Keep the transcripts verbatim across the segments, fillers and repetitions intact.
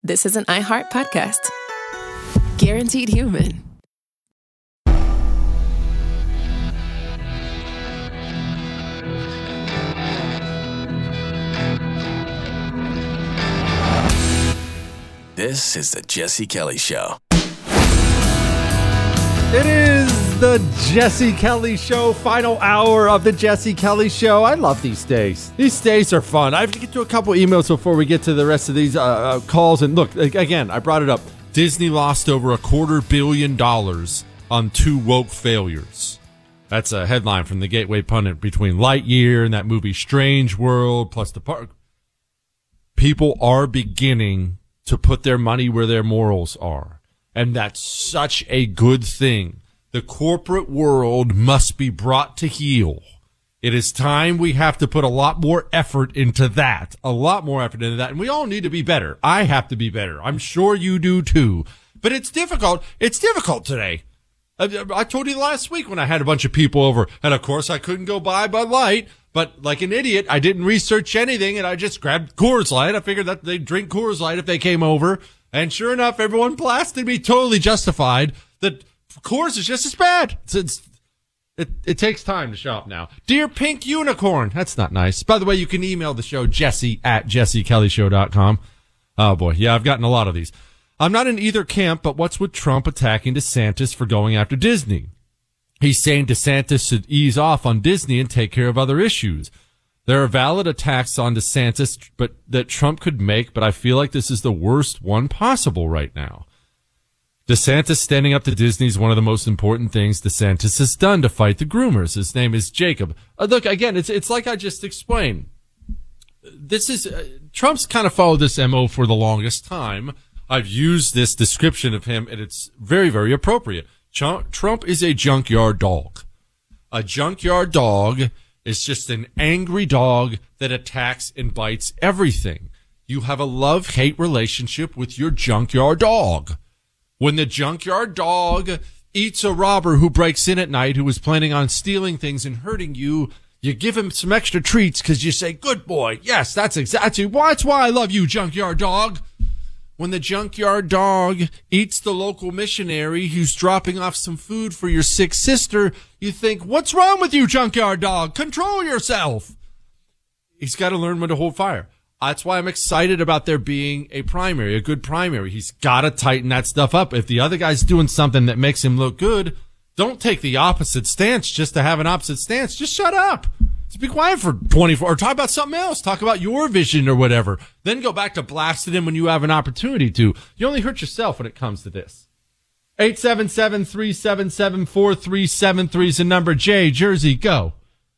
this is an iHeart podcast. Guaranteed Human. This is the Jesse Kelly Show. It is the Jesse Kelly Show, final hour of the Jesse Kelly Show. I love these days. These days are fun. I have to get to a couple emails before we get to the rest of these uh, uh, calls. And look, again, I brought it up. Disney lost over a quarter billion dollars on two woke failures. That's a headline from the Gateway Pundit between Lightyear and that movie Strange World, plus the park. People are beginning to put their money where their morals are. And that's such a good thing. The corporate world must be brought to heel. It is time we have to put a lot more effort into that. A lot more effort into that. And we all need to be better. I have to be better. I'm sure you do too. But it's difficult. It's difficult today. I, I told you last week when I had a bunch of people over. And of course I couldn't go buy Bud Light. But like an idiot, I didn't research anything and I just grabbed Coors Light. I figured that they'd drink Coors Light if they came over. And sure enough, everyone blasted me, totally justified, that Coors is just as bad. It's, it's, it, it takes time to shop now. Dear Pink Unicorn. That's not nice. By the way, you can email the show, Jesse at jesse kelly show dot com. Oh boy. Yeah, I've gotten a lot of these. I'm not in either camp, but what's with Trump attacking DeSantis for going after Disney? He's saying DeSantis should ease off on Disney and take care of other issues. There are valid attacks on DeSantis, but that Trump could make, but I feel like this is the worst one possible right now. DeSantis standing up to Disney is one of the most important things DeSantis has done to fight the groomers. His name is Jacob. Uh, look, again, it's it's like I just explained. This is uh, Trump's kind of followed this M O for the longest time. I've used this description of him, and it's very, very appropriate. Ch- Trump is a junkyard dog. A junkyard dog is just an angry dog that attacks and bites everything. You have a love-hate relationship with your junkyard dog. When the junkyard dog eats a robber who breaks in at night who is planning on stealing things and hurting you, you give him some extra treats because you say, good boy. Yes, that's exactly that's why I love you, junkyard dog. When the junkyard dog eats the local missionary who's dropping off some food for your sick sister, you think, what's wrong with you, junkyard dog? Control yourself. He's got to learn when to hold fire. That's why I'm excited about there being a primary, a good primary. He's got to tighten that stuff up. If the other guy's doing something that makes him look good, don't take the opposite stance just to have an opposite stance. Just shut up. Just be quiet for twenty-four, or talk about something else. Talk about your vision or whatever. Then go back to blasting him when you have an opportunity to. You only hurt yourself when it comes to this. eight seven seven, three seven seven, four three seven three is the number. Jay, Jersey, go.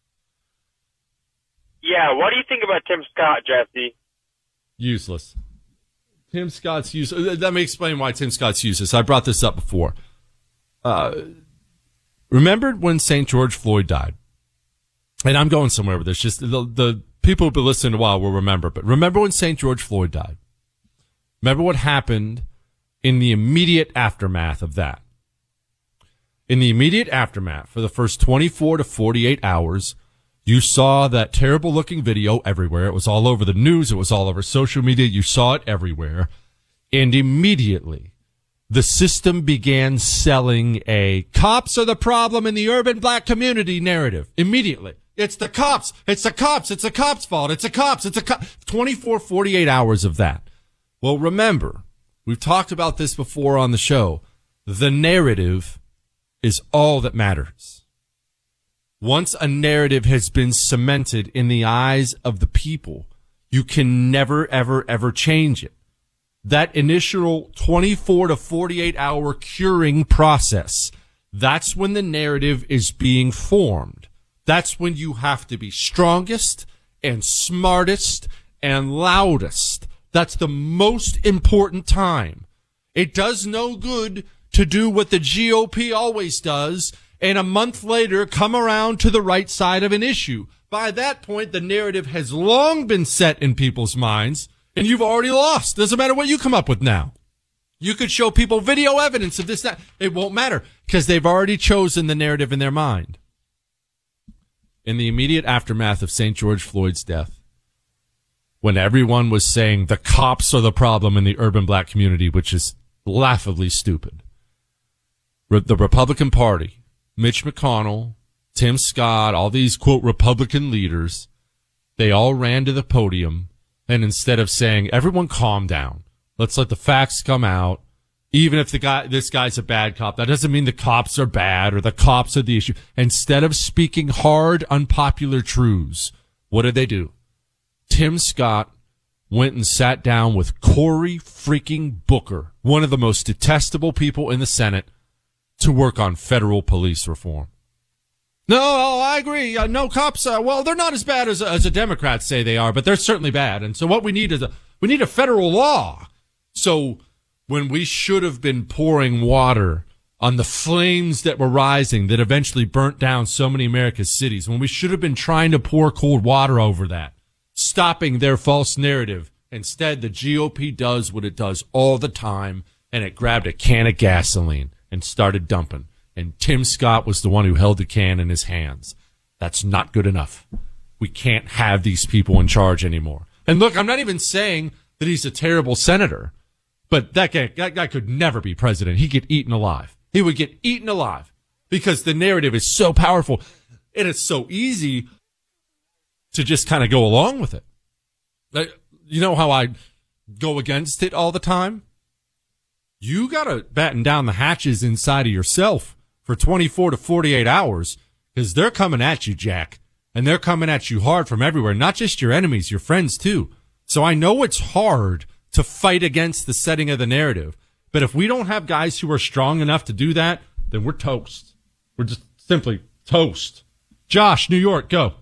Yeah, what do you think about Tim Scott, Jesse? Useless. Tim Scott's useless. Let me explain why Tim Scott's useless. I brought this up before. Uh, remember when Saint George Floyd died? And I'm going somewhere with this. Just the, the people who've been listening a while will remember. But remember when Saint George Floyd died? Remember what happened in the immediate aftermath of that? In the immediate aftermath, for the first twenty-four to forty-eight hours, you saw that terrible looking video everywhere. It was all over the news. It was all over social media. You saw it everywhere. And immediately, the system began selling a cops are the problem in the urban black community narrative. Immediately. It's the cops. It's the cops. It's the cops' fault. It's the cops. It's a cop. twenty-four, forty-eight hours of that. Well, remember, we've talked about this before on the show. The narrative is all that matters. Once a narrative has been cemented in the eyes of the people, you can never, ever, ever change it. That initial twenty-four to forty-eight hour curing process, that's when the narrative is being formed. That's when you have to be strongest and smartest and loudest. That's the most important time. It does no good to do what the G O P always does and a month later come around to the right side of an issue. By that point, the narrative has long been set in people's minds, and you've already lost. Doesn't matter what you come up with now. You could show people video evidence of this, that. It won't matter because they've already chosen the narrative in their mind. In the immediate aftermath of Saint George Floyd's death, when everyone was saying the cops are the problem in the urban black community, which is laughably stupid. Re- the Republican Party, Mitch McConnell, Tim Scott, all these, quote, Republican leaders, they all ran to the podium, and instead of saying, everyone calm down, let's let the facts come out, even if the guy, this guy's a bad cop, that doesn't mean the cops are bad or the cops are the issue. Instead of speaking hard, unpopular truths, what did they do? Tim Scott went and sat down with Cory freaking Booker, one of the most detestable people in the Senate, to work on federal police reform. No, I agree. Uh, no cops. Uh, well, they're not as bad as as the Democrats say they are, but they're certainly bad. And so what we need is a we need a federal law. So when we should have been pouring water on the flames that were rising that eventually burnt down so many America's cities, when we should have been trying to pour cold water over that, stopping their false narrative, instead the G O P does what it does all the time, and it grabbed a can of gasoline and started dumping. And Tim Scott was the one who held the can in his hands. That's not good enough. We can't have these people in charge anymore. And look, I'm not even saying that he's a terrible senator, but that guy, that guy could never be president. He'd get eaten alive. He would get eaten alive because the narrative is so powerful. And it's so easy to just kind of go along with it. Like, you know how I go against it all the time? You got to batten down the hatches inside of yourself for twenty-four to forty-eight hours, because they're coming at you, Jack, and they're coming at you hard from everywhere, not just your enemies, your friends too. So I know it's hard to fight against the setting of the narrative, but if we don't have guys who are strong enough to do that, then we're toast. We're just simply toast. Josh, New York, go.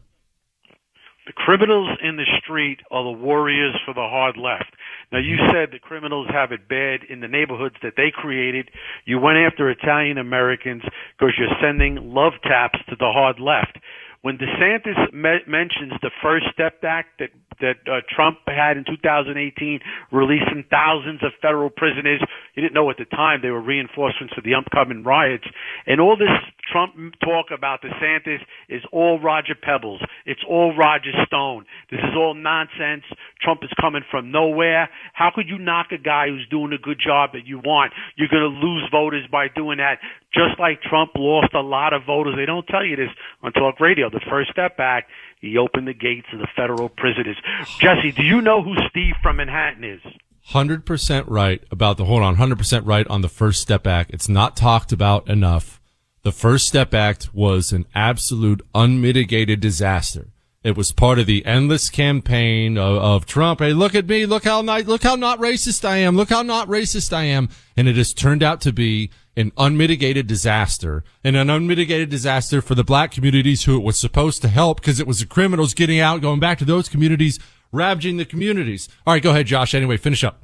The criminals in the street are the warriors for the hard left. Now, you said the criminals have it bad in the neighborhoods that they created. You went after Italian Americans because you're sending love taps to the hard left. When DeSantis me- mentions the First Step Act that that uh, Trump had in two thousand eighteen, releasing thousands of federal prisoners, he didn't know at the time they were reinforcements for the upcoming riots. And all this Trump talk about DeSantis is all Roger Pebbles. It's all Roger Stone. This is all nonsense. Trump is coming from nowhere. How could you knock a guy who's doing a good job that you want? You're going to lose voters by doing that. Just like Trump lost a lot of voters. They don't tell you this on talk radio. The First Step Act, he opened the gates of the federal prisoners. Jesse, do you know who Steve from Manhattan is? one hundred percent right about the, hold on, one hundred percent right on the First Step Act. It's not talked about enough. The First Step Act was an absolute unmitigated disaster. It was part of the endless campaign of, of Trump. Hey, look at me. Look how not, look how not racist I am. Look how not racist I am. And it has turned out to be an unmitigated disaster, and an unmitigated disaster for the black communities who it was supposed to help, because it was the criminals getting out, going back to those communities, ravaging the communities. All right, go ahead, Josh. Anyway, finish up.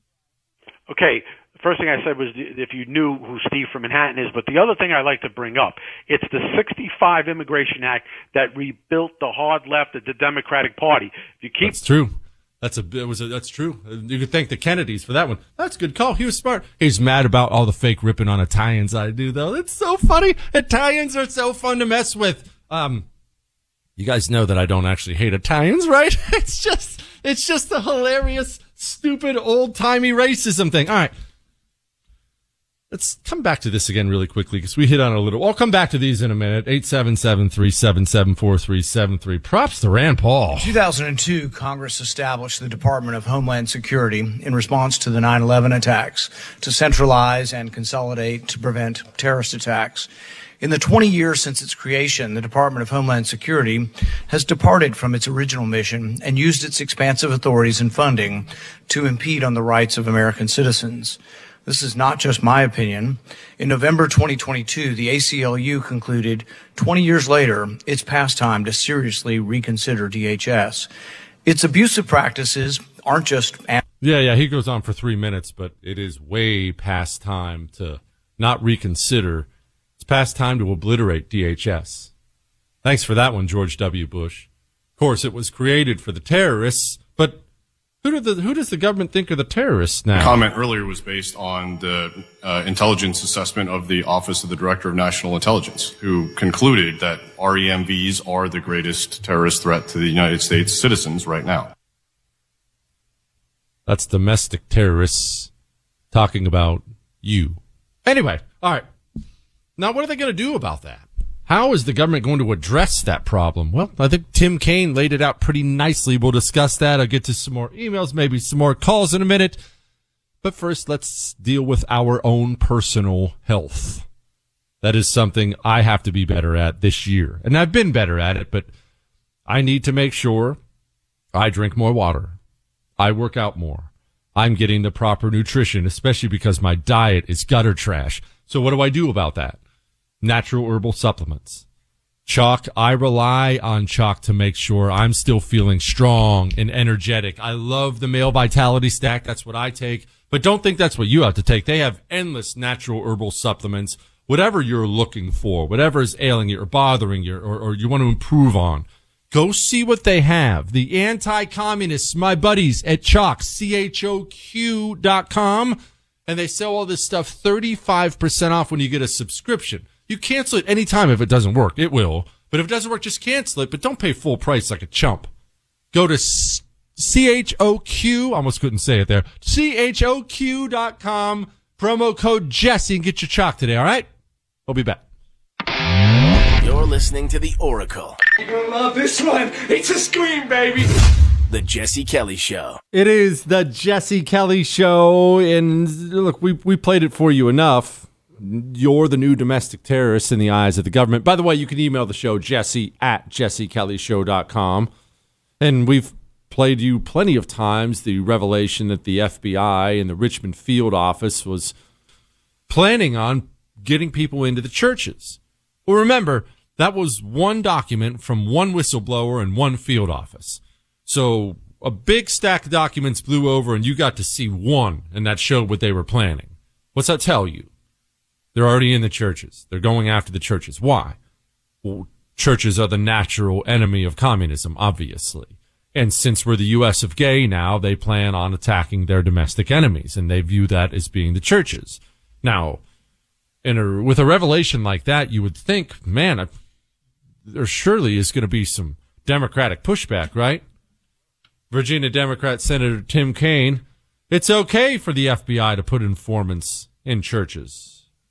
Okay. The first thing I said was if you knew who Steve from Manhattan is, but the other thing I like to bring up, it's the sixty-five Immigration Act that rebuilt the hard left of the Democratic Party. If you keep That's true. That's a, it was a, that's true. You could thank the Kennedys for that one. That's a good call. He was smart. He's mad about all the fake ripping on Italians I do, though. It's so funny. Italians are so fun to mess with. Um, you guys know that I don't actually hate Italians, right? It's just, it's just the hilarious, stupid, old-timey racism thing. All right. Let's come back to this again really quickly, because we hit on it a little. I'll come back to these in a minute. eight seven seven, three seven seven, four three seven three. Props to Rand Paul. In two thousand two, Congress established the Department of Homeland Security in response to the nine eleven attacks to centralize and consolidate to prevent terrorist attacks. In the twenty years since its creation, the Department of Homeland Security has departed from its original mission and used its expansive authorities and funding to impede on the rights of American citizens. This is not just my opinion. In November twenty twenty-two, the A C L U concluded twenty years later, it's past time to seriously reconsider D H S. Its abusive practices aren't just... Yeah, yeah, he goes on for three minutes, but it is way past time to not reconsider. It's past time to obliterate D H S. Thanks for that one, George W. Bush. Of course, it was created for the terrorists, but Who, do the, who does the government think are the terrorists now? The comment earlier was based on the uh, intelligence assessment of the Office of the Director of National Intelligence, who concluded that R E M Vs are the greatest terrorist threat to the United States citizens right now. That's domestic terrorists talking about you. Anyway, all right. Now, what are they going to do about that? How is the government going to address that problem? Well, I think Tim Kaine laid it out pretty nicely. We'll discuss that. I'll get to some more emails, maybe some more calls in a minute. But first, let's deal with our own personal health. That is something I have to be better at this year. And I've been better at it, but I need to make sure I drink more water. I work out more. I'm getting the proper nutrition, especially because my diet is gutter trash. So what do I do about that? Natural herbal supplements. Chalk, I rely on Chalk to make sure I'm still feeling strong and energetic. I love the Male Vitality Stack. That's what I take. But don't think that's what you have to take. They have endless natural herbal supplements. Whatever you're looking for, whatever is ailing you or bothering you or, or you want to improve on, go see what they have. The anti-communists, my buddies at Chalk, C H O Q dot com, and they sell all this stuff thirty-five percent off when you get a subscription. You cancel it anytime if it doesn't work. It will. But if it doesn't work, just cancel it. But don't pay full price like a chump. Go to C H O Q, I almost couldn't say it there, C H O Q dot com, promo code Jesse, and get your Chalk today, all right? We'll be back. You're listening to The Oracle. You're gonna love this one. It's a scream, baby. The Jesse Kelly Show. It is the Jesse Kelly Show, and look, we we played it for you enough. You're the new domestic terrorist in the eyes of the government. By the way, you can email the show, jesse at jesse kelly show dot com. And we've played you plenty of times the revelation that the F B I and the Richmond field office was planning on getting people into the churches. Well, remember, that was one document from one whistleblower and one field office. So a big stack of documents blew over, and you got to see one, and that showed what they were planning. What's that tell you? They're already in the churches. They're going after the churches. Why? Well, churches are the natural enemy of communism, obviously. And since we're the U S of gay now, they plan on attacking their domestic enemies, and they view that as being the churches. Now, in a, with a revelation like that, you would think, man, I, there surely is going to be some Democratic pushback, right? Virginia Democrat Senator Tim Kaine, it's okay for the F B I to put informants in churches.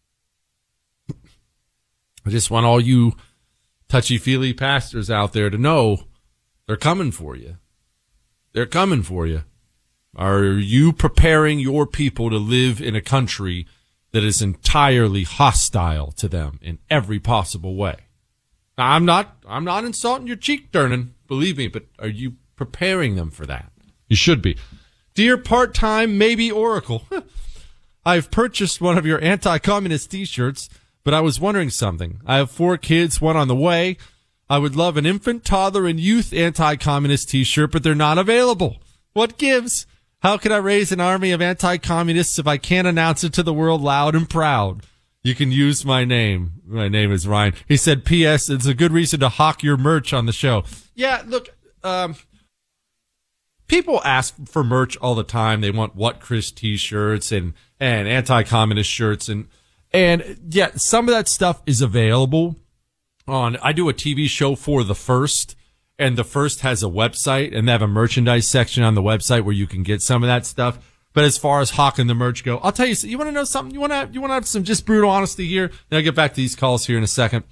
I just want all you touchy-feely pastors out there to know they're coming for you. They're coming for you. Are you preparing your people to live in a country that is entirely hostile to them in every possible way? Now, I'm not, I'm not insulting your cheek turning, believe me, but are you preparing them for that? You should be. Dear part-time maybe Oracle, I've purchased one of your anti-communist t-shirts, but I was wondering something. I have four kids, one on the way. I would love an infant, toddler, and youth anti-communist t-shirt, but they're not available. What gives? How can I raise an army of anti-communists if I can't announce it to the world loud and proud? You can use my name. My name is Ryan. He said, P S It's a good reason to hawk your merch on the show. Yeah, look, um, people ask for merch all the time. They want What Chris t-shirts and, and anti-communist shirts. And, and yeah, some of that stuff is available on, I do a T V show for The First, and The First has a website, and they have a merchandise section on the website where you can get some of that stuff. But as far as hawking the merch go, I'll tell you, you want to know something? You want to, you want to have some just brutal honesty here? Then I'll get back to these calls here in a second.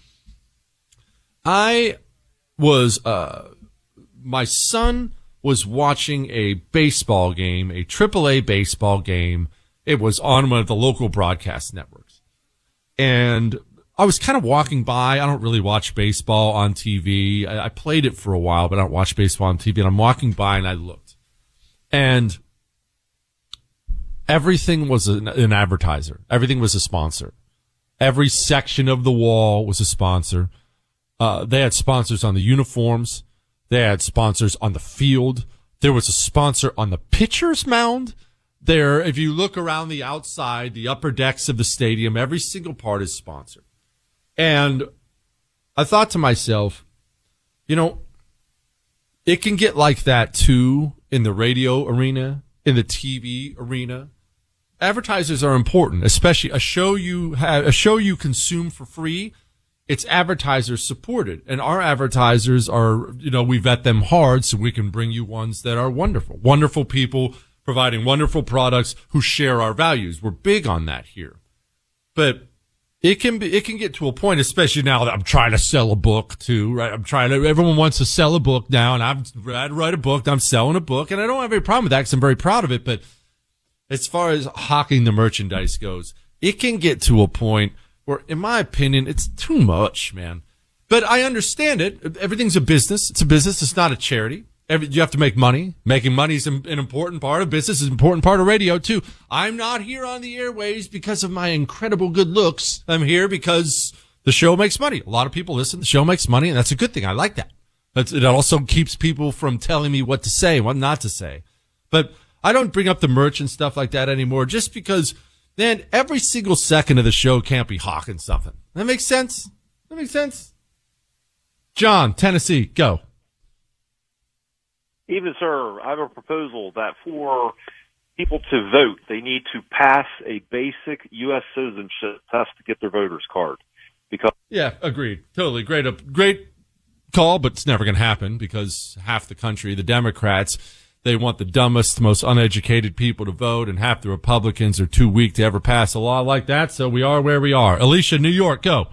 I was, uh, my son was watching a baseball game, a triple A baseball game. It was on one of the local broadcast networks. And I was kind of walking by. I don't really watch baseball on T V. I, I played it for a while, but I don't watch baseball on T V. And I'm walking by and I looked. And everything was an, an advertiser. Everything was a sponsor. Every section of the wall was a sponsor. Uh, they had sponsors on the uniforms. They had sponsors on the field. There was a sponsor on the pitcher's mound. There, if you look around the outside, the upper decks of the stadium, every single part is sponsored. And I thought to myself, you know, it can get like that too in the radio arena, in the T V arena. Advertisers are important, especially a show you have, a show you consume for free. It's advertiser supported, and our advertisers are, you know, we vet them hard so we can bring you ones that are wonderful, wonderful people providing wonderful products who share our values. We're big on that here. But it can be, it can get to a point, especially now that I'm trying to sell a book too, right? I'm trying to, everyone wants to sell a book now, and I'm, I write a book, I'm selling a book, and I don't have any problem with that because I'm very proud of it. But as far as hawking the merchandise goes, it can get to a point where, in my opinion, it's too much, man. But I understand it. Everything's a business. It's a business. It's not a charity. Every, you have to make money. Making money is an important part of business. Is an important part of radio, too. I'm not here on the airwaves because of my incredible good looks. I'm here because the show makes money. A lot of people listen. The show makes money, and that's a good thing. I like that. That's, it also keeps people from telling me what to say, what not to say. But I don't bring up the merch and stuff like that anymore just because, man, every single second of the show can't be hawking something. That makes sense? That makes sense? John, Tennessee, go. Even, sir, I have a proposal that for people to vote, they need to pass a basic U S citizenship test to get their voter's card. Because yeah, agreed. Totally. Great, uh, great call, but it's never going to happen because half the country, the Democrats, they want the dumbest, most uneducated people to vote, and half the Republicans are too weak to ever pass a law like that, so we are where we are. Alicia, New York, go.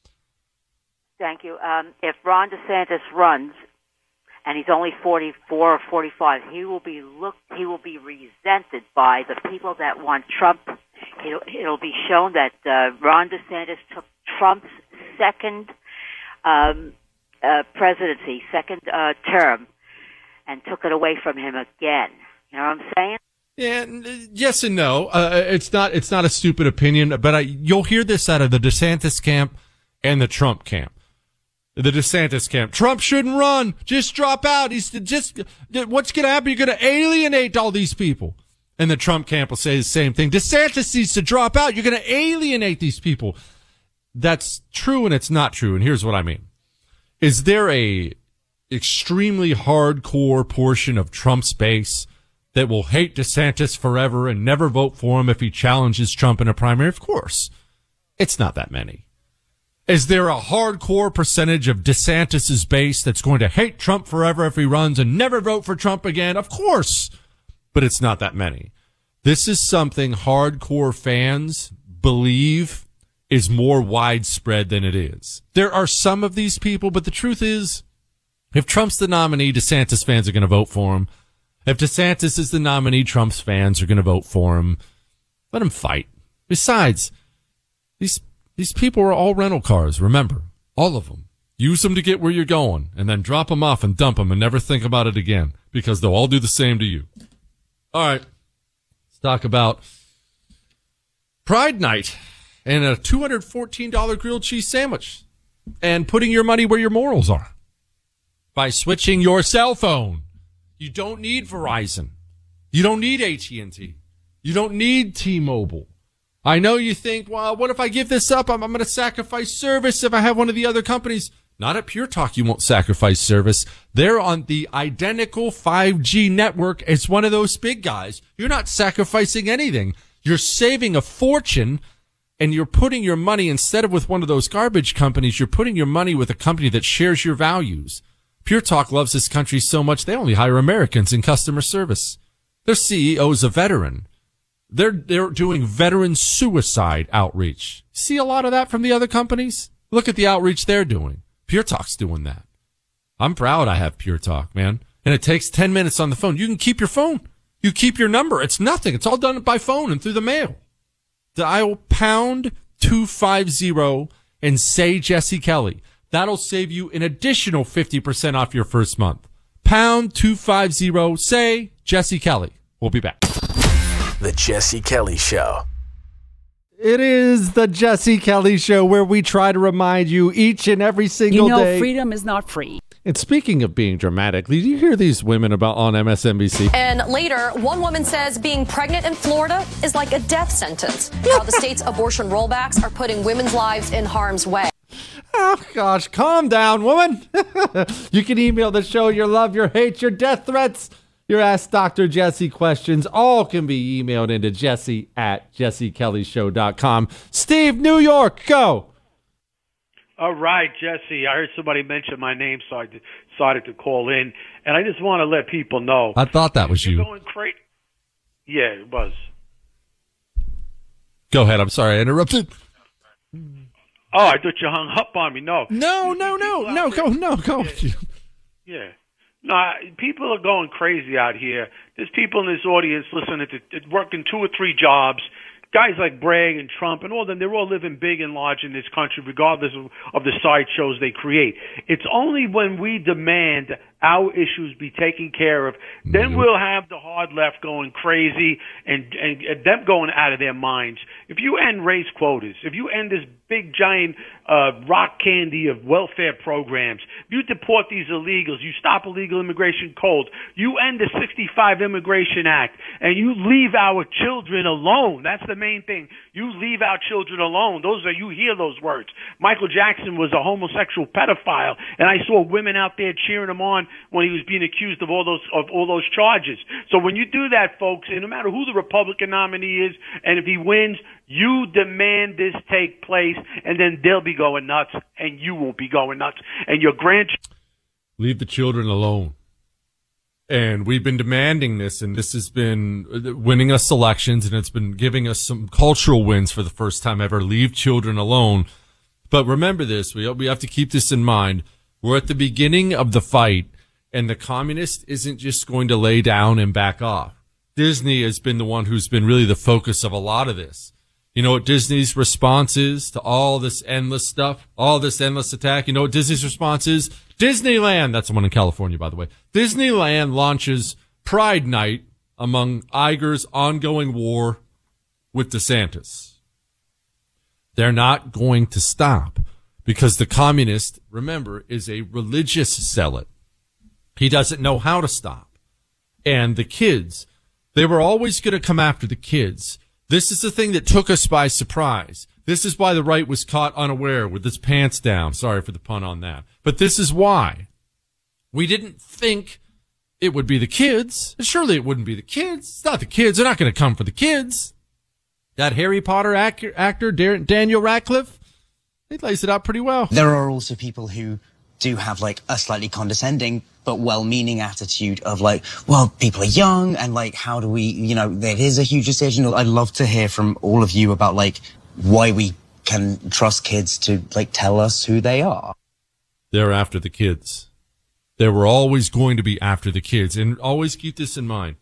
Thank you. Um, if Ron DeSantis runs, and he's only forty-four or forty-five, he will be look. He will be resented by the people that want Trump. It'll, it'll be shown that uh, Ron DeSantis took Trump's second um, uh, presidency, second uh, term, and took it away from him again. You know what I'm saying? Yeah, yes and no. Uh, it's not. It's not a stupid opinion, but I, you'll hear this out of the DeSantis camp and the Trump camp. The DeSantis camp. Trump shouldn't run. Just drop out. He's just, what's going to happen? You're going to alienate all these people. And the Trump camp will say the same thing. DeSantis needs to drop out. You're going to alienate these people. That's true and it's not true. And here's what I mean. Is there a extremely hardcore portion of Trump's base that will hate DeSantis forever and never vote for him if he challenges Trump in a primary? Of course. It's not that many. Is there a hardcore percentage of DeSantis's base that's going to hate Trump forever if he runs and never vote for Trump again? Of course. But it's not that many. This is something hardcore fans believe is more widespread than it is. There are some of these people, but the truth is, if Trump's the nominee, DeSantis fans are going to vote for him. If DeSantis is the nominee, Trump's fans are going to vote for him. Let him fight. Besides, these These people are all rental cars, remember. All of them. Use them to get where you're going, and then drop them off and dump them and never think about it again, because they'll all do the same to you. All right. Let's talk about Pride Night and a two hundred fourteen dollars grilled cheese sandwich and putting your money where your morals are by switching your cell phone. You don't need Verizon. You don't need A T and T. You don't need T-Mobile. I know you think, well, what if I give this up? I'm, I'm going to sacrifice service if I have one of the other companies. Not at Pure Talk, you won't sacrifice service. They're on the identical five G network as one of those big guys. You're not sacrificing anything. You're saving a fortune, and you're putting your money, instead of with one of those garbage companies, you're putting your money with a company that shares your values. Pure Talk loves this country so much, they only hire Americans in customer service. Their C E O's a veteran. They're, they're doing veteran suicide outreach. See a lot of that from the other companies? Look at the outreach they're doing. Pure Talk's doing that. I'm proud I have Pure Talk, man. And it takes ten minutes on the phone. You can keep your phone. You keep your number. It's nothing. It's all done by phone and through the mail. Dial pound two fifty and say Jesse Kelly. That'll save you an additional fifty percent off your first month. Pound two fifty, say Jesse Kelly. We'll be back. The Jesse Kelly Show. It is the Jesse Kelly Show, where we try to remind you each and every single day. You know, day. freedom is not free. And speaking of being dramatic, did you hear these women about on M S N B C? And later, one woman says being pregnant in Florida is like a death sentence. How the state's abortion rollbacks are putting women's lives in harm's way. Oh, gosh, calm down, woman. You can email the show your love, your hate, your death threats, your Ask Doctor Jesse questions. All can be emailed into Jesse at jesse kelly show dot com. Steve, New York, go. All right, Jesse, I heard somebody mention my name, so I decided to call in. And I just want to let people know. I thought that was you're you. Going cra- Yeah, it was. Go ahead. I'm sorry I interrupted. Oh, I thought you hung up on me. No. No, no, no, no. Go, no, go. Yeah. yeah. No, I- people are going crazy out here. There's people in this audience listening to, to working two or three jobs. Guys like Bragg and Trump and all them, they're all living big and large in this country, regardless of, of the sideshows they create. It's only when we demand our issues be taken care of, then we'll have the hard left going crazy and, and, and them going out of their minds. If you end race quotas, if you end this big giant uh, rock candy of welfare programs, if you deport these illegals, you stop illegal immigration cold, you end the sixty-five Immigration Act, and you leave our children alone. That's the main thing. You leave our children alone. Those are, you hear those words. Michael Jackson was a homosexual pedophile, and I saw women out there cheering him on when he was being accused of all those of all those charges. So when you do that, folks, and no matter who the Republican nominee is, and if he wins, you demand this take place, and then they'll be going nuts, and you won't be going nuts, and your grandchildren. Leave the children alone. And we've been demanding this, and this has been winning us elections, and it's been giving us some cultural wins for the first time ever. Leave children alone. But remember this, we we have to keep this in mind. We're at the beginning of the fight, and the communist isn't just going to lay down and back off. Disney has been the one who's been really the focus of a lot of this. You know what Disney's response is to all this endless stuff, all this endless attack? You know what Disney's response is? Disneyland, that's the one in California, by the way. Disneyland launches Pride Night among Iger's ongoing war with DeSantis. They're not going to stop because the communist, remember, is a religious zealot. He doesn't know how to stop. And the kids, they were always going to come after the kids. This is the thing that took us by surprise. This is why the right was caught unaware with its pants down. Sorry for the pun on that. But this is why. We didn't think it would be the kids. Surely it wouldn't be the kids. It's not the kids. They're not going to come for the kids. That Harry Potter actor, actor Daniel Radcliffe, he lays it out pretty well. There are also people who do have like a slightly condescending but well-meaning attitude of like, well, people are young and like, how do we, you know, it is a huge decision. I'd love to hear from all of you about like why we can trust kids to like tell us who they are. They're after the kids. They were always going to be after the kids. And always keep this in mind.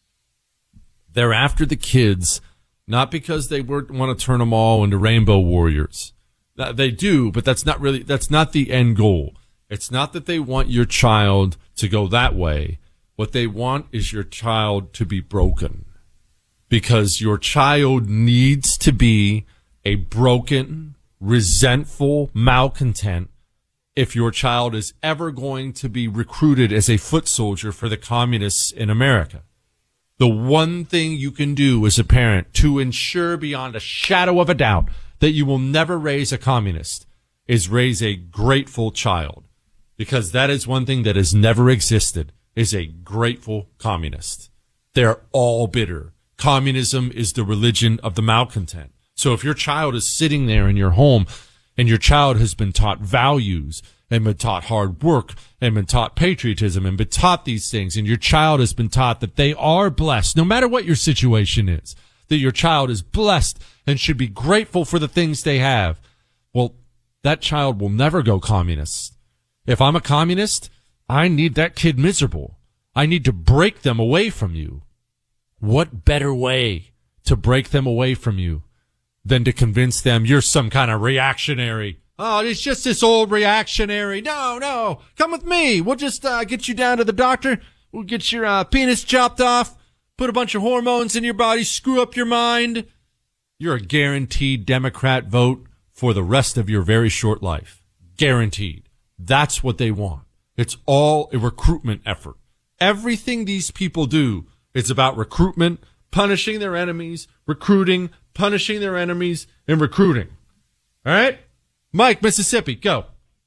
They're after the kids, not because they want to turn them all into rainbow warriors. They do, but that's not really, that's not the end goal. It's not that they want your child to go that way. What they want is your child to be broken. Because your child needs to be a broken, resentful malcontent if your child is ever going to be recruited as a foot soldier for the communists in America. The one thing you can do as a parent to ensure beyond a shadow of a doubt that you will never raise a communist is raise a grateful child. Because that is one thing that has never existed, is a grateful communist. They're all bitter. Communism is the religion of the malcontent. So if your child is sitting there in your home and your child has been taught values and been taught hard work and been taught patriotism and been taught these things, and your child has been taught that they are blessed, no matter what your situation is, that your child is blessed and should be grateful for the things they have, well, that child will never go communist. If I'm a communist, I need that kid miserable. I need to break them away from you. What better way to break them away from you than to convince them you're some kind of reactionary? Oh, it's just this old reactionary. No, no, come with me. We'll just uh, get you down to the doctor. We'll get your uh, penis chopped off, put a bunch of hormones in your body, screw up your mind. You're a guaranteed Democrat vote for the rest of your very short life. Guaranteed. That's what they want. It's all a recruitment effort. Everything these people do is about recruitment, punishing their enemies, recruiting, punishing their enemies, and recruiting. All right? Mike, Mississippi, go.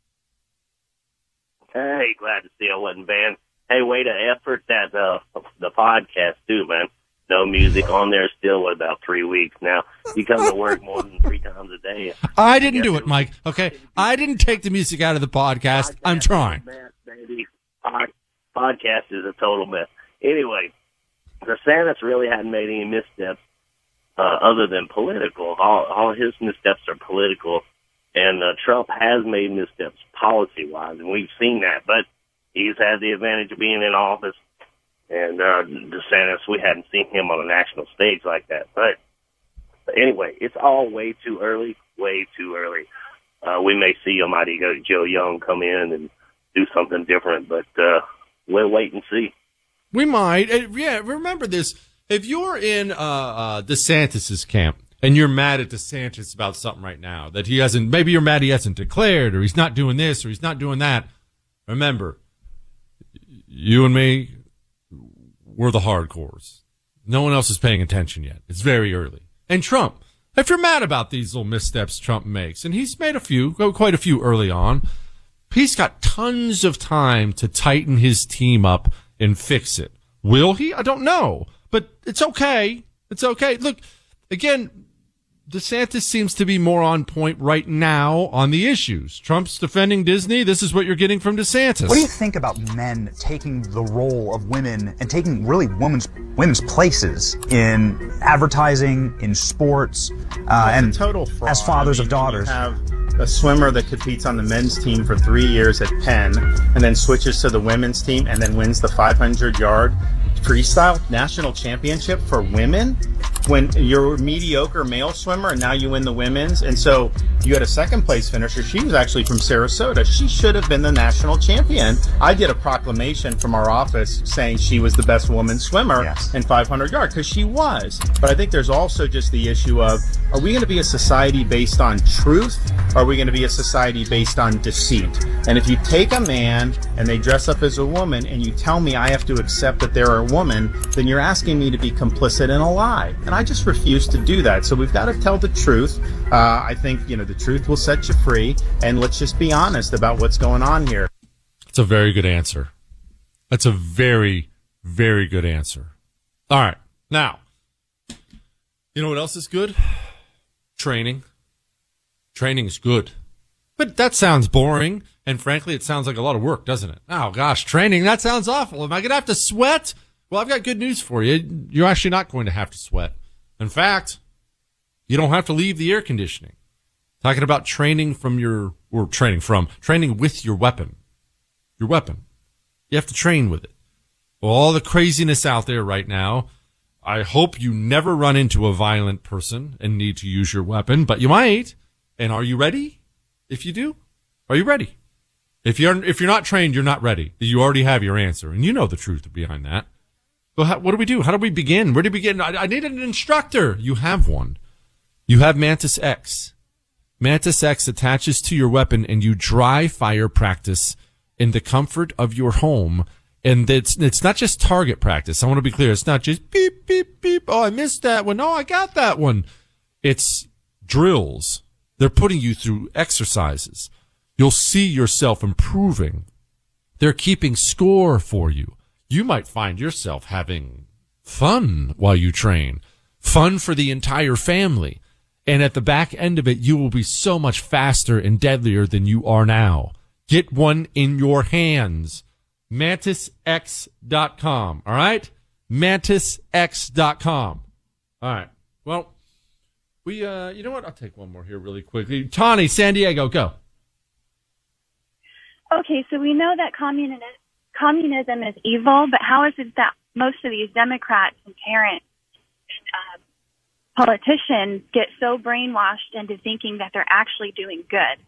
Hey, glad to see I wasn't banned. Hey, way to effort that uh, the podcast, too, man. No music on there still, what, about three weeks now. You come to work more than three times a day. I didn't do it, Mike, okay? I didn't take the music out of the podcast. podcast I'm trying. Mess, baby. Pod, podcast is a total mess. Anyway, DeSantis really hadn't made any missteps uh, other than political. All, all his missteps are political, and uh, Trump has made missteps policy-wise, and we've seen that. But he's had the advantage of being in office, and uh, DeSantis, we hadn't seen him on a national stage like that. But, but anyway, it's all way too early, way too early. Uh, we may see Almighty Joe Young come in and do something different, but uh, we'll wait and see. We might. Uh, yeah, remember this. If you're in uh, uh, DeSantis's camp and you're mad at DeSantis about something right now, that he hasn't, maybe you're mad he hasn't declared, or he's not doing this, or he's not doing that, remember, you and me, we're the hardcores. No one else is paying attention yet. It's very early. And Trump, if you're mad about these little missteps Trump makes, and he's made a few, quite a few early on, he's got tons of time to tighten his team up and fix it. Will he? I don't know. But it's okay. It's okay. Look, again, DeSantis seems to be more on point right now on the issues. Trump's defending Disney. This is what you're getting from DeSantis. What do you think about men taking the role of women and taking really women's women's places in advertising, in sports, uh, and total fraud. as fathers I mean, of daughters? You have a swimmer that competes on the men's team for three years at Penn and then switches to the women's team and then wins the five hundred yard freestyle national championship for women when you're a mediocre male swimmer and now you win the women's. And so you had a second place finisher. She was actually from Sarasota. She should have been the national champion. I did a proclamation from our office saying she was the best woman swimmer yes. in five hundred yard because she was. But I think there's also just the issue of, are we going to be a society based on truth? Or are we going to be a society based on deceit? And if you take a man and they dress up as a woman and you tell me I have to accept that they're a woman, then you're asking me to be complicit in a lie. And I just refuse to do that. So we've got to tell the truth. Uh, I think, you know, the truth will set you free. And let's just be honest about what's going on here. That's a very good answer. That's a very, very good answer. All right. Now, you know what else is good? Training. Training is good. But that sounds boring. And frankly, it sounds like a lot of work, doesn't it? Oh, gosh, training, that sounds awful. Am I going to have to sweat? Well, I've got good news for you. You're actually not going to have to sweat. In fact, you don't have to leave the air conditioning. Talking about training from your, or training from, training with your weapon. Your weapon. You have to train with it. Well, all the craziness out there right now, I hope you never run into a violent person and need to use your weapon, but you might. And are you ready? If you do, are you ready? If you're, if you're not trained, you're not ready. You already have your answer, and you know the truth behind that. Well, how, what do we do? How do we begin? Where do we begin? I, I need an instructor. You have one. You have Mantis X. Mantis X attaches to your weapon, and you dry fire practice in the comfort of your home. And it's it's not just target practice. I want to be clear. It's not just beep, beep, beep. Oh, I missed that one. Oh, I got that one. It's drills. They're putting you through exercises. You'll see yourself improving. They're keeping score for you. You might find yourself having fun while you train. Fun for the entire family. And at the back end of it, you will be so much faster and deadlier than you are now. Get one in your hands. mantis x dot com. All right? mantis x dot com. All right. Well, we, uh, you know what? I'll take one more here really quickly. Tawny, San Diego, go. Okay, so we know that communism, communism is evil, but how is it that most of these Democrats and parents and uh, politicians get so brainwashed into thinking that they're actually doing good?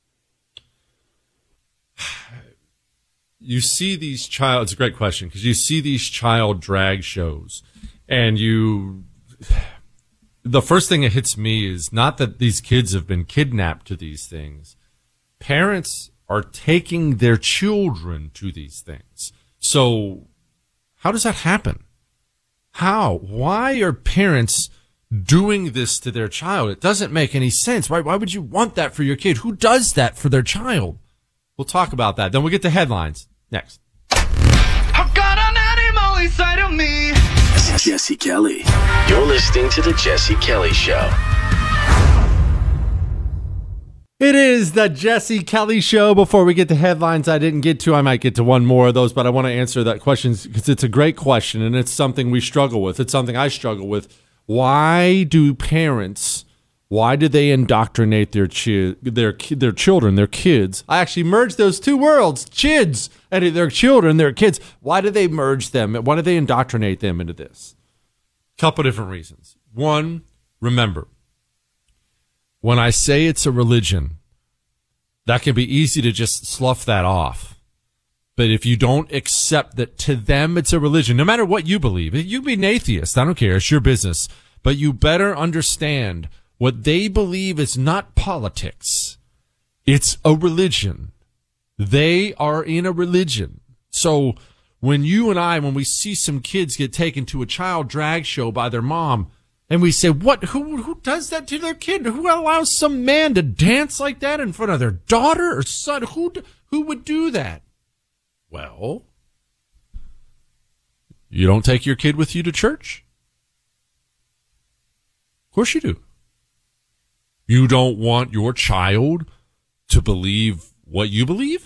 You see these child, it's a great question, because you see these child drag shows, and you, the first thing that hits me is not that these kids have been kidnapped to these things. Parents are taking their children to these things. So how does that happen? How? Why are parents doing this to their child? It doesn't make any sense. Why, why would you want that for your kid? Who does that for their child? We'll talk about that. Then we'll get to headlines next. I've got an animal inside of me. Jesse Kelly. You're listening to The Jesse Kelly Show. It is the Jesse Kelly Show. Before we get to headlines I didn't get to, I might get to one more of those, but I want to answer that question because it's a great question, and it's something we struggle with. It's something I struggle with. Why do parents, why do they indoctrinate their chi- their their children, their kids? I actually merged those two worlds, chids, and their children, their kids. Why do they merge them? Why do they indoctrinate them into this? Couple different reasons. One, remember, when I say it's a religion, that can be easy to just slough that off. But if you don't accept that to them it's a religion, no matter what you believe, you can be an atheist, I don't care, it's your business. But you better understand what they believe is not politics. It's a religion. They are in a religion. So when you and I, when we see some kids get taken to a child drag show by their mom, and we say, what, who, who does that to their kid? Who allows some man to dance like that in front of their daughter or son? Who, who would do that? Well, you don't take your kid with you to church? Of course you do. You don't want your child to believe what you believe?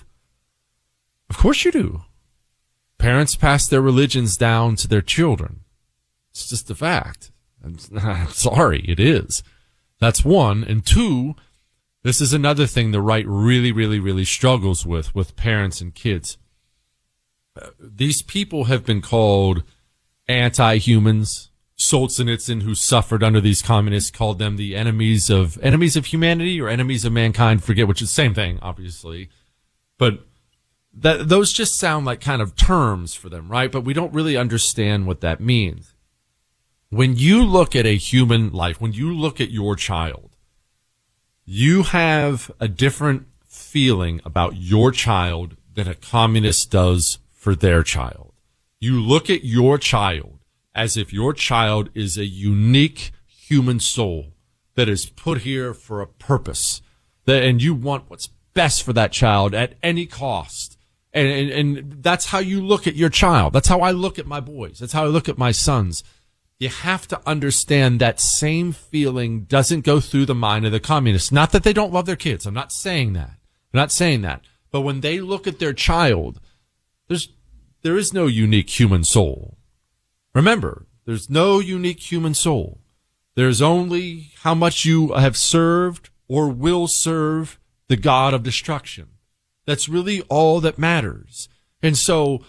Of course you do. Parents pass their religions down to their children. It's just a fact. I'm, I'm sorry, it is. That's one. And two, this is another thing the right really, really, really struggles with, with parents and kids. Uh, these people have been called anti-humans. Solzhenitsyn, who suffered under these communists, called them the enemies of enemies of humanity or enemies of mankind. Forget which is the same thing, obviously. But that those just sound like kind of terms for them, right? But we don't really understand what that means. When you look at a human life, when you look at your child, you have a different feeling about your child than a communist does for their child. You look at your child as if your child is a unique human soul that is put here for a purpose, that, and you want what's best for that child at any cost. And, and, and that's how you look at your child. That's how I look at my boys. That's how I look at my sons. You have to understand that same feeling doesn't go through the mind of the communists. Not that they don't love their kids. I'm not saying that. I'm not saying that. But when they look at their child, there's, there is no unique human soul. Remember, there's no unique human soul. There's only how much you have served or will serve the God of destruction. That's really all that matters. And so,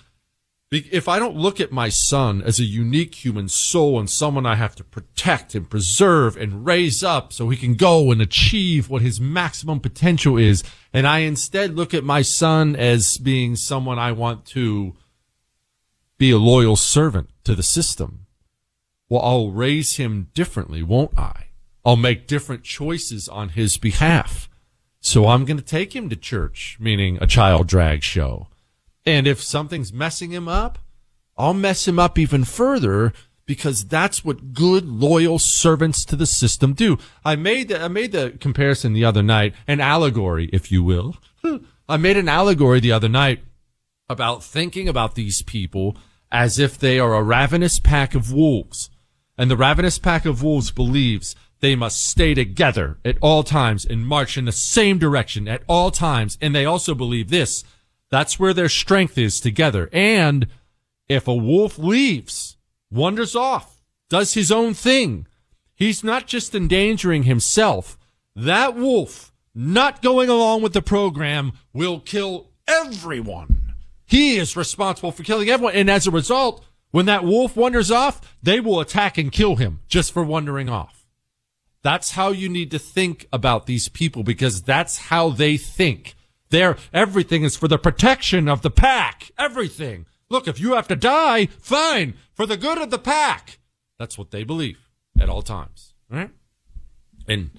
if I don't look at my son as a unique human soul and someone I have to protect and preserve and raise up so he can go and achieve what his maximum potential is, and I instead look at my son as being someone I want to be a loyal servant to the system, well, I'll raise him differently, won't I? I'll make different choices on his behalf. So I'm going to take him to church, meaning a child drag show. And if something's messing him up, I'll mess him up even further because that's what good, loyal servants to the system do. I made the, I made the comparison the other night, an allegory, if you will. I made an allegory the other night about thinking about these people as if they are a ravenous pack of wolves. And the ravenous pack of wolves believes they must stay together at all times and march in the same direction at all times. And they also believe this. That's where their strength is, together. And if a wolf leaves, wanders off, does his own thing, he's not just endangering himself. That wolf, not going along with the program, will kill everyone. He is responsible for killing everyone. And as a result, when that wolf wanders off, they will attack and kill him just for wandering off. That's how you need to think about these people, because that's how they think. They're, everything is for the protection of the pack. Everything. Look, if you have to die, fine. For the good of the pack. That's what they believe at all times. Right? And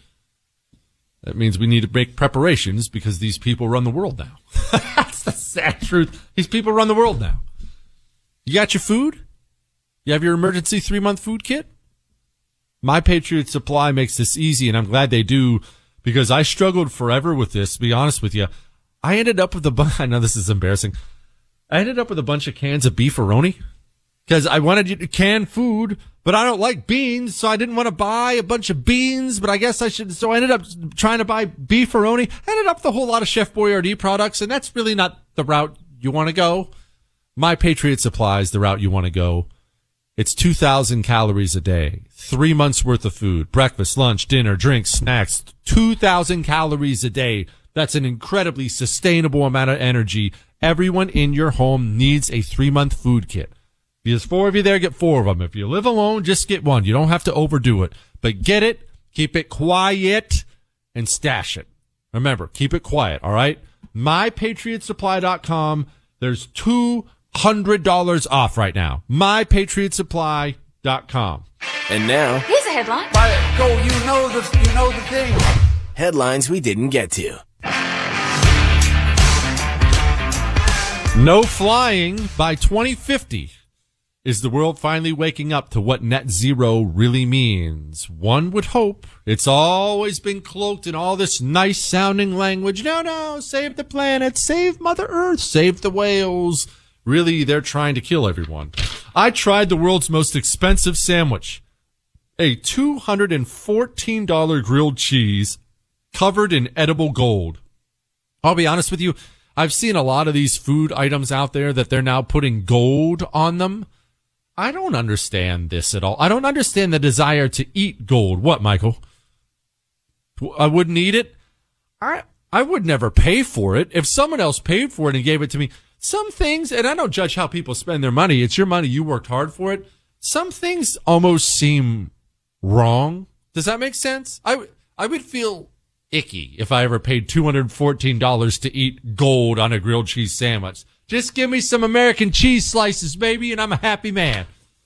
that means we need to make preparations because these people run the world now. That's the sad truth. These people run the world now. You got your food? You have your emergency three-month food kit? My Patriot Supply makes this easy, and I'm glad they do, because I struggled forever with this, to be honest with you. I ended up with a bunch, I know this is embarrassing. I ended up with a bunch of cans of beefaroni. because I wanted you to can food, but I don't like beans, so I didn't want to buy a bunch of beans, but I guess I should. So I ended up trying to buy beefaroni. I ended up with a whole lot of Chef Boyardee products, and that's really not the route you want to go. My Patriot Supply is the route you want to go. It's two thousand calories a day, three months worth of food, breakfast, lunch, dinner, drinks, snacks, two thousand calories a day. That's an incredibly sustainable amount of energy. Everyone in your home needs a three-month food kit. If there's four of you there, get four of them. If you live alone, just get one. You don't have to overdo it. But get it, keep it quiet, and stash it. Remember, keep it quiet, all right? my patriot supply dot com. There's two hundred dollars off right now. my patriot supply dot com. And now, Here's a headline. By go, you know the you know the thing. headlines we didn't get to. No flying by twenty fifty. Is the world finally waking up to what net zero really means? One would hope. It's always been cloaked in all this nice sounding language. No, no, save the planet, save Mother Earth, save the whales. Really, they're trying to kill everyone. I tried the world's most expensive sandwich. A two hundred fourteen dollars grilled cheese covered in edible gold. I'll be honest with you. I've seen a lot of these food items out there that they're now putting gold on them. I don't understand this at all. I don't understand the desire to eat gold. What, Michael? I wouldn't eat it? I I would never pay for it. If someone else paid for it and gave it to me, some things, and I don't judge how people spend their money. It's your money. You worked hard for it. Some things almost seem wrong. Does that make sense? I, I would feel icky if I ever paid two hundred fourteen dollars to eat gold on a grilled cheese sandwich. Just give me some American cheese slices, baby, and I'm a happy man.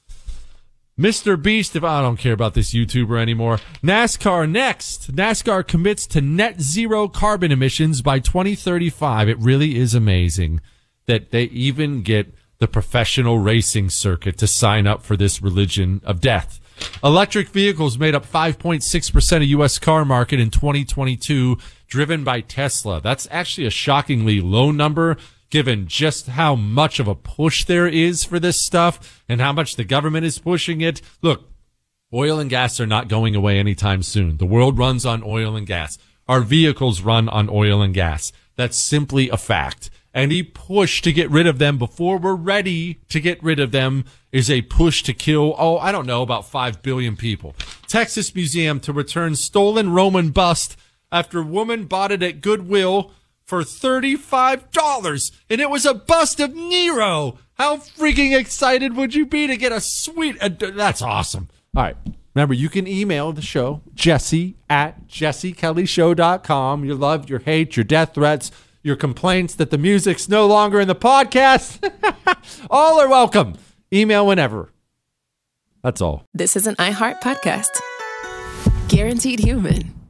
Mister Beast, if I don't care about this YouTuber anymore. NASCAR next. NASCAR commits to net zero carbon emissions by twenty thirty-five. It really is amazing that they even get the professional racing circuit to sign up for this religion of death. Electric vehicles made up five point six percent of U S car market in twenty twenty-two, driven by Tesla. That's actually a shockingly low number, given just how much of a push there is for this stuff and how much the government is pushing it. Look, oil and gas are not going away anytime soon. The world runs on oil and gas. Our vehicles run on oil and gas. That's simply a fact. Any push to get rid of them before we're ready to get rid of them is a push to kill, oh, I don't know, about five billion people. Texas Museum to return stolen Roman bust after woman bought it at Goodwill for thirty-five dollars, and it was a bust of Nero. How freaking excited would you be to get a sweet... Uh, that's awesome. All right. Remember, you can email the show, Jesse at jesse kelly show dot com. Your love, your hate, your death threats, your complaints that the music's no longer in the podcast. All are welcome. Email whenever. That's all. This is an iHeart podcast. Guaranteed human.